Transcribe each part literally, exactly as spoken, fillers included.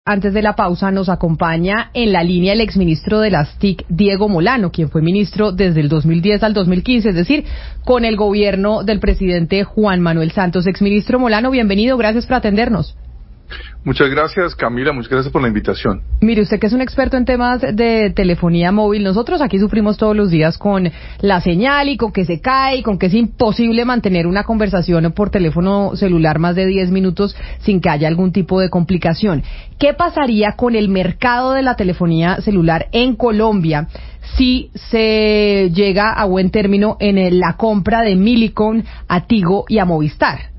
antes de la pausa, nos acompaña en la línea el exministro de las T I C, Diego Molano, quien fue ministro desde el dos mil diez al dos mil quince, es decir, con el gobierno del presidente Juan Manuel Santos. Exministro Molano, bienvenido, gracias por atendernos. Muchas gracias, Camila, muchas gracias por la invitación. Mire, usted que es un experto en temas de telefonía móvil, nosotros aquí sufrimos todos los días con la señal y con que se cae y con que es imposible mantener una conversación por teléfono celular más de diez minutos sin que haya algún tipo de complicación. ¿Qué pasaría con el mercado de la telefonía celular en Colombia si se llega a buen término en la compra de Millicom a Tigo y a Movistar?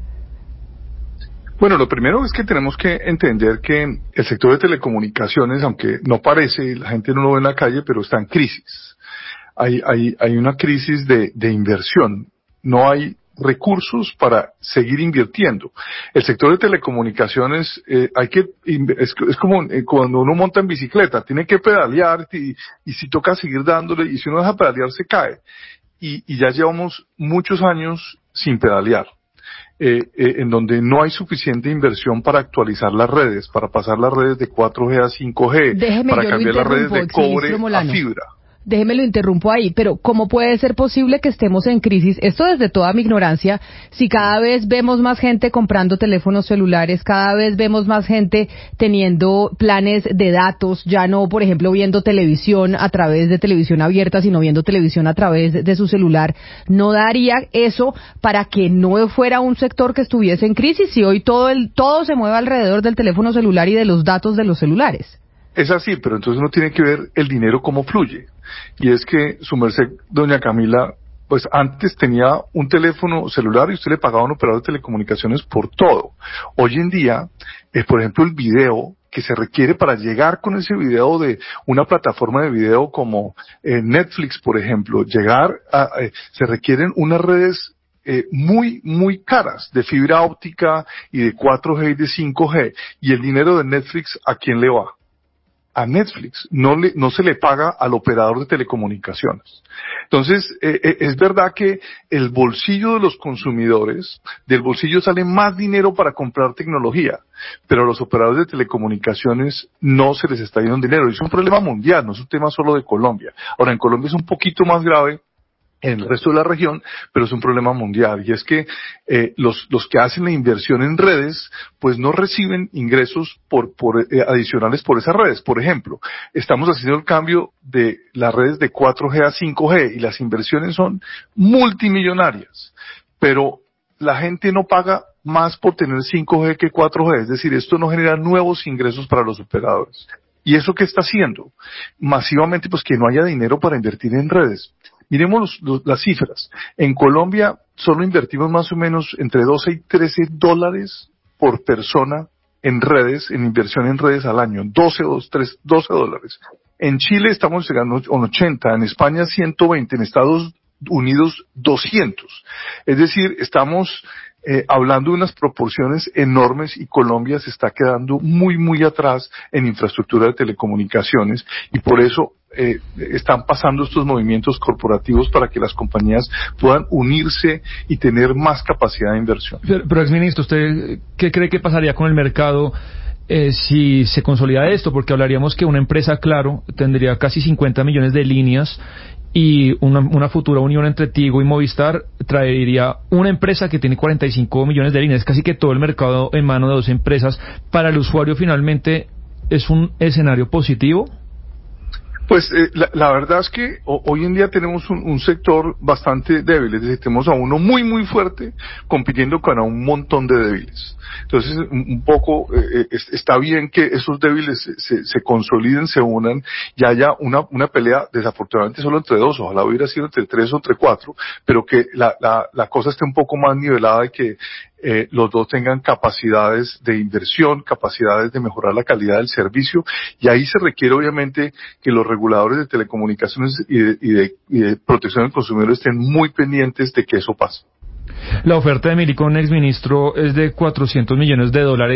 Bueno, lo primero es que tenemos que entender que el sector de telecomunicaciones, aunque no parece, la gente no lo ve en la calle, pero está en crisis. Hay, hay, hay una crisis de, de inversión. No hay recursos para seguir invirtiendo. El sector de telecomunicaciones, eh, hay que, es, es como eh, cuando uno monta en bicicleta, tiene que pedalear y, y si toca seguir dándole, y si uno deja pedalear se cae. Y, y ya llevamos muchos años sin pedalear. Eh, eh, en donde no hay suficiente inversión para actualizar las redes, para pasar las redes de cuatro G a cinco G, Déjeme, para cambiar las redes de cobre a fibra. Déjeme lo interrumpo ahí, pero ¿cómo puede ser posible que estemos en crisis? Esto desde toda mi ignorancia, si cada vez vemos más gente comprando teléfonos celulares, cada vez vemos más gente teniendo planes de datos, ya no, por ejemplo, viendo televisión a través de televisión abierta, sino viendo televisión a través de su celular, ¿no daría eso para que no fuera un sector que estuviese en crisis si hoy todo el todo se mueve alrededor del teléfono celular y de los datos de los celulares? Es así, pero entonces uno tiene que ver el dinero cómo fluye. Y es que su merced, doña Camila, pues antes tenía un teléfono celular y usted le pagaba a un operador de telecomunicaciones por todo. Hoy en día, eh, por ejemplo, el video que se requiere para llegar con ese video de una plataforma de video como eh, Netflix, por ejemplo, llegar a, eh, se requieren unas redes Eh, muy, muy caras, de fibra óptica y de cuatro G y de cinco G, y el dinero de Netflix, ¿a quién le va? A Netflix, no le, no se le paga al operador de telecomunicaciones. Entonces, eh, eh, es verdad que el bolsillo de los consumidores, del bolsillo sale más dinero para comprar tecnología, pero a los operadores de telecomunicaciones no se les está yendo dinero. Es un problema mundial, no es un tema solo de Colombia. Ahora, en Colombia es un poquito más grave en el resto de la región, pero es un problema mundial, y es que eh, los los que hacen la inversión en redes pues no reciben ingresos por por eh, adicionales por esas redes. Por ejemplo, estamos haciendo el cambio de las redes de cuatro G a cinco G y las inversiones son multimillonarias, pero la gente no paga más por tener cinco G que cuatro G, es decir, esto no genera nuevos ingresos para los operadores. ¿Y eso qué está haciendo? Masivamente, pues que no haya dinero para invertir en redes. Miremos los, los, las cifras. En Colombia solo invertimos más o menos entre doce y trece dólares por persona en redes, en inversión en redes al año. doce, doce dólares. En Chile estamos llegando a ochenta, en España ciento veinte, en Estados Unidos doscientos. Es decir, estamos eh, hablando de unas proporciones enormes y Colombia se está quedando muy, muy atrás en infraestructura de telecomunicaciones y por eso Eh, están pasando estos movimientos corporativos para que las compañías puedan unirse y tener más capacidad de inversión. Pero, pero exministro, ¿usted qué cree que pasaría con el mercado eh, si se consolida esto? Porque hablaríamos que una empresa, Claro, tendría casi cincuenta millones de líneas y una, una futura unión entre Tigo y Movistar traería una empresa que tiene cuarenta y cinco millones de líneas. Casi que todo el mercado en manos de dos empresas. ¿Para el usuario finalmente es un escenario positivo? Pues eh, la, la verdad es que o, hoy en día tenemos un, un sector bastante débil, es decir, tenemos a uno muy muy fuerte compitiendo con a un montón de débiles. Entonces, un, un poco eh, es, está bien que esos débiles se, se, se consoliden, se unan y haya una, una pelea, desafortunadamente solo entre dos, ojalá hubiera sido entre tres o entre cuatro, pero que la, la, la cosa esté un poco más nivelada y que Eh, los dos tengan capacidades de inversión, capacidades de mejorar la calidad del servicio, y ahí se requiere obviamente que los reguladores de telecomunicaciones y de, y de, y de protección del consumidor estén muy pendientes de que eso pase. La oferta de Millicom, exministro, es de cuatrocientos millones de dólares,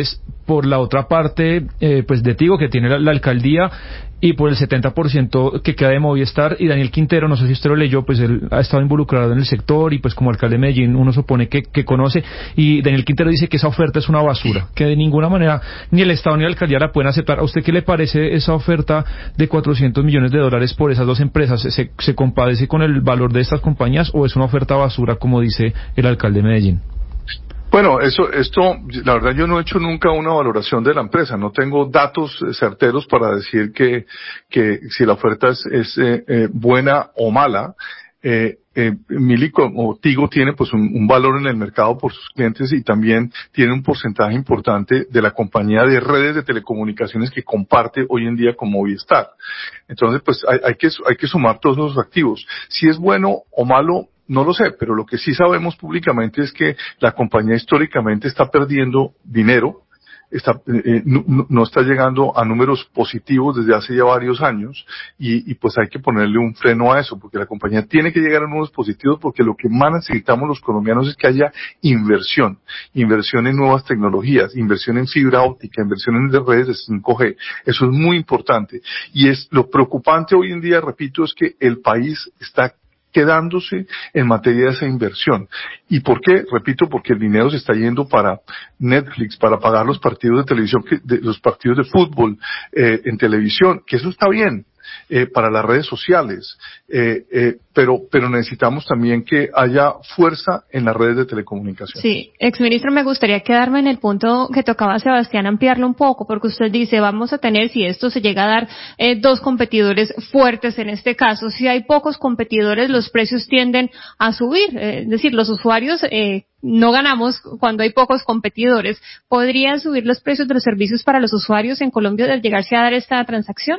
por la otra parte, eh, pues de Tigo, que tiene la, la alcaldía, y por el setenta por ciento que queda de Movistar. Y Daniel Quintero, no sé si usted lo leyó, pues él ha estado involucrado en el sector y pues como alcalde de Medellín uno supone que, que conoce, y Daniel Quintero dice que esa oferta es una basura, que de ninguna manera ni el Estado ni la alcaldía la pueden aceptar. ¿A usted qué le parece esa oferta de cuatrocientos millones de dólares por esas dos empresas? ¿Se, se compadece con el valor de estas compañías o es una oferta basura, como dice el alcalde de Medellín? Bueno, eso, esto, la verdad yo no he hecho nunca una valoración de la empresa, no tengo datos certeros para decir que, que si la oferta es, es eh, eh, buena o mala. Eh, eh, Mili o Tigo tiene pues un, un valor en el mercado por sus clientes y también tiene un porcentaje importante de la compañía de redes de telecomunicaciones que comparte hoy en día con Movistar. Entonces pues hay, hay que, hay que sumar todos los activos. Si es bueno o malo, no lo sé, pero lo que sí sabemos públicamente es que la compañía históricamente está perdiendo dinero, está, eh, no, no está llegando a números positivos desde hace ya varios años y, y pues hay que ponerle un freno a eso, porque la compañía tiene que llegar a números positivos, porque lo que más necesitamos los colombianos es que haya inversión, inversión en nuevas tecnologías, inversión en fibra óptica, inversión en redes de cinco G. Eso es muy importante. Y es lo preocupante hoy en día, repito, es que el país está quedándose en materia de esa inversión. ¿Y por qué? Repito, porque el dinero se está yendo para Netflix, para pagar los partidos de televisión, que, de, los partidos de fútbol eh, en televisión, que eso está bien, eh, para las redes sociales, eh, eh, pero, pero necesitamos también que haya fuerza en las redes de telecomunicación. Sí, exministro, me gustaría quedarme en el punto que tocaba Sebastián, ampliarlo un poco, porque usted dice, vamos a tener, si esto se llega a dar, eh, dos competidores fuertes en este caso. Si hay pocos competidores, los precios tienden a subir, eh, es decir, los usuarios eh, no ganamos cuando hay pocos competidores. ¿Podrían subir los precios de los servicios para los usuarios en Colombia al llegarse a dar esta transacción?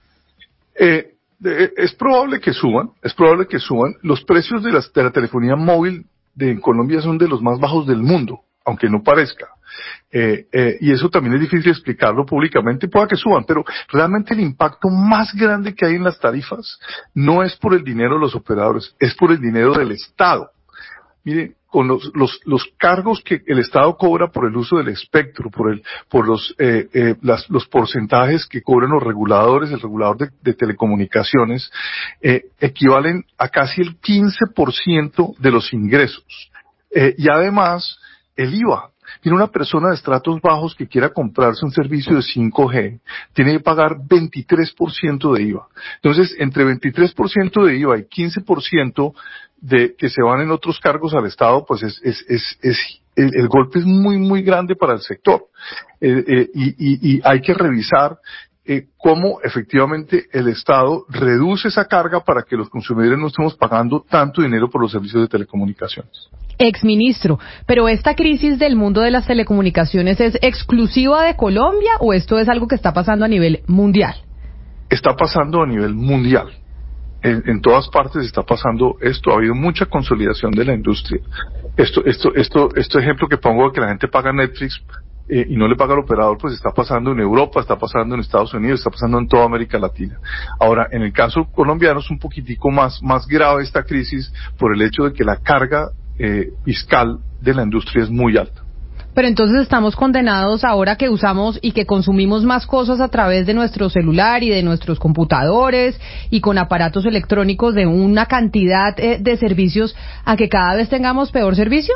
Eh, de, es probable que suban, es probable que suban. Los precios de, las, de la telefonía móvil de en Colombia son de los más bajos del mundo, aunque no parezca. Eh, eh, y eso también es difícil explicarlo públicamente, pueda que suban, pero realmente el impacto más grande que hay en las tarifas no es por el dinero de los operadores, es por el dinero del Estado. Mire, con los, los, los cargos que el Estado cobra por el uso del espectro, por el, por los, eh, eh, las, los porcentajes que cobran los reguladores, el regulador de, de telecomunicaciones, eh, equivalen a casi el quince por ciento de los ingresos. Eh, y además, el I V A. Tiene una persona de estratos bajos que quiera comprarse un servicio de cinco G, tiene que pagar veintitrés por ciento de I V A. Entonces, entre veintitrés por ciento de I V A y quince por ciento de que se van en otros cargos al Estado, pues es, es, es, es el, el golpe es muy, muy grande para el sector. Eh, eh, y, y, y hay que revisar eh, cómo efectivamente el Estado reduce esa carga para que los consumidores no estemos pagando tanto dinero por los servicios de telecomunicaciones. Exministro, ¿pero esta crisis del mundo de las telecomunicaciones es exclusiva de Colombia o esto es algo que está pasando a nivel mundial? Está pasando a nivel mundial. En, en todas partes está pasando esto. Ha habido mucha consolidación de la industria. Esto, esto, esto, este ejemplo que pongo de que la gente paga Netflix eh, y no le paga al operador, pues está pasando en Europa, está pasando en Estados Unidos, está pasando en toda América Latina. Ahora, en el caso colombiano es un poquitico más, más grave esta crisis por el hecho de que la carga eh, fiscal de la industria es muy alta. Pero entonces estamos condenados ahora que usamos y que consumimos más cosas a través de nuestro celular y de nuestros computadores y con aparatos electrónicos de una cantidad eh, de servicios a que cada vez tengamos peor servicio.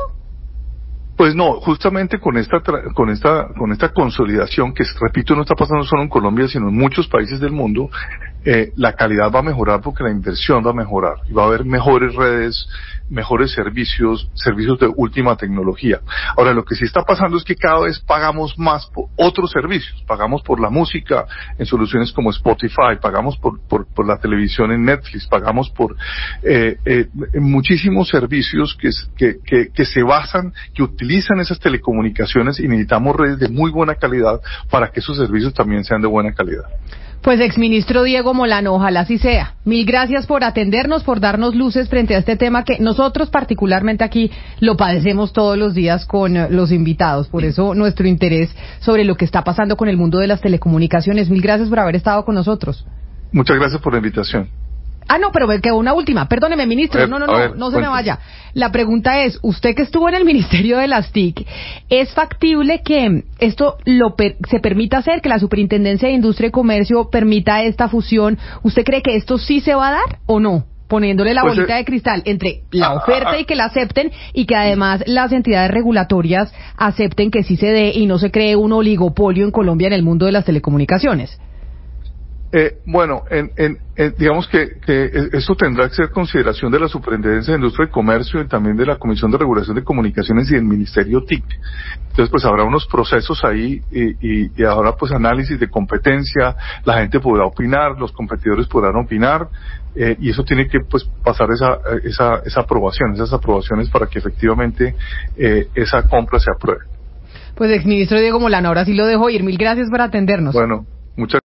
Pues no, justamente con esta con esta con esta consolidación que, repito, no está pasando solo en Colombia, sino en muchos países del mundo, eh, la calidad va a mejorar porque la inversión va a mejorar y va a haber mejores redes, mejores servicios, servicios de última tecnología. Ahora, lo que sí está pasando es que cada vez pagamos más por otros servicios, pagamos por la música en soluciones como Spotify, pagamos por por, por la televisión en Netflix, pagamos por eh, eh, muchísimos servicios que, que que que se basan, que utilizan utilizan esas telecomunicaciones y necesitamos redes de muy buena calidad para que esos servicios también sean de buena calidad. Pues, exministro Diego Molano, ojalá así sea. Mil gracias por atendernos, por darnos luces frente a este tema que nosotros particularmente aquí lo padecemos todos los días con los invitados. Por eso nuestro interés sobre lo que está pasando con el mundo de las telecomunicaciones. Mil gracias por haber estado con nosotros. Muchas gracias por la invitación. Ah, no, pero me quedó una última. Perdóneme, ministro. Ver, no, no, no, ver, no se cuente. me vaya. La pregunta es, usted que estuvo en el Ministerio de las T I C, ¿es factible que esto lo per- se permita hacer, que la Superintendencia de Industria y Comercio permita esta fusión? ¿Usted cree que esto sí se va a dar o no? Poniéndole la Pues, bolita eh, de cristal entre la ah, oferta ah, y que la acepten, y que además las entidades regulatorias acepten que sí se dé y no se cree un oligopolio en Colombia en el mundo de las telecomunicaciones. Eh, bueno, en, en, en, digamos que, que eso tendrá que ser consideración de la Superintendencia de Industria y Comercio y también de la Comisión de Regulación de Comunicaciones y del Ministerio T I C. Entonces, pues habrá unos procesos ahí y, y, y habrá pues análisis de competencia, la gente podrá opinar, los competidores podrán opinar, eh, y eso tiene que pues pasar esa, esa, esa aprobación, esas aprobaciones para que efectivamente eh, esa compra se apruebe. Pues exministro Diego Molano, ahora sí lo dejo ir. Mil gracias por atendernos. Bueno, muchas